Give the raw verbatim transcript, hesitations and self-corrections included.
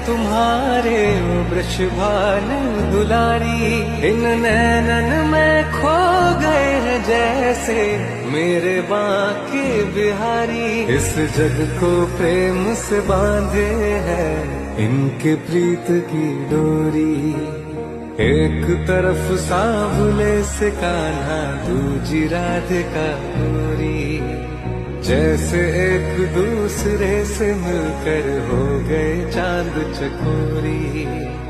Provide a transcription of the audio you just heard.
तुम्हारे वो वृषभान दुलारी, इन नैनन में खो गए हैं जैसे मेरे बांके बिहारी। इस जग को प्रेम से बांधे है इनके प्रीत की डोरी। एक तरफ सांवले से कान्हा, दूजी राधिका गोरी, जैसे एक दूसरे से मिलकर हो गए चांद चकोरी।